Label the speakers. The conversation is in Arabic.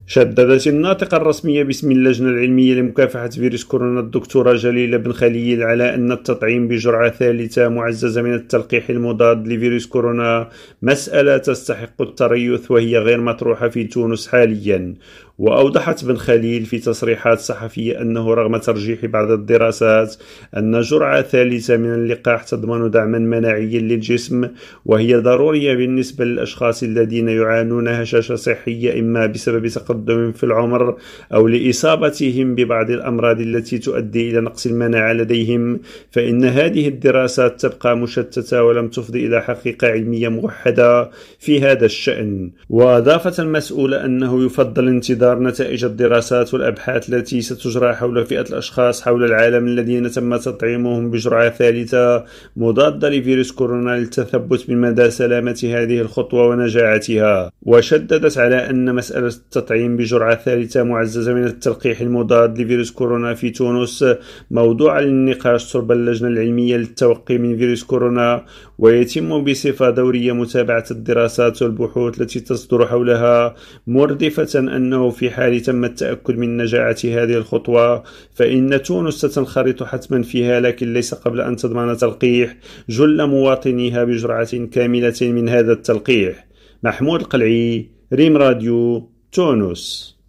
Speaker 1: شددت الناطقة الرسمية باسم اللجنة العلمية لمكافحة فيروس كورونا الدكتورة جليلة بن خليل على أن التطعيم بجرعة ثالثة معززة من التلقيح المضاد لفيروس كورونا مسألة تستحق التريث وهي غير مطروحة في تونس حاليا. وأوضحت بن خليل في تصريحات صحفية أنه رغم ترجيح بعض الدراسات أن جرعة ثالثة من اللقاح تضمن دعما مناعيا للجسم وهي ضرورية بالنسبة للأشخاص الذين يعانون هشاشة صحية إما بسبب تقدم في العمر أو لإصابتهم ببعض الأمراض التي تؤدي إلى نقص المناعة لديهم، فإن هذه الدراسات تبقى مشتتة ولم تفضي إلى حقيقة علمية موحدة في هذا الشأن. وأضافت المسؤولة أنه يفضل انتظار نتائج الدراسات والأبحاث التي ستجرى حول فئة الأشخاص حول العالم الذين تم تطعيمهم بجرعة ثالثة مضادة لفيروس كورونا للتثبت من مدى سلامة هذه الخطوة ونجاعتها. وشددت على أن مسألة التطعيم بجرعة ثالثة معززة من التلقيح المضاد لفيروس كورونا في تونس موضوع للنقاش صلب اللجنة العلمية للتوقي من فيروس كورونا، ويتم بصفة دورية متابعة الدراسات والبحوث التي تصدر حولها، مردفة أنه في حال تم التأكد من نجاعة هذه الخطوة فإن تونس ستنخرط حتما فيها، لكن ليس قبل أن تضمن تلقيح جل مواطنيها بجرعة كاملة من هذا التلقيح. محمود القلعي، ريم راديو، تونس.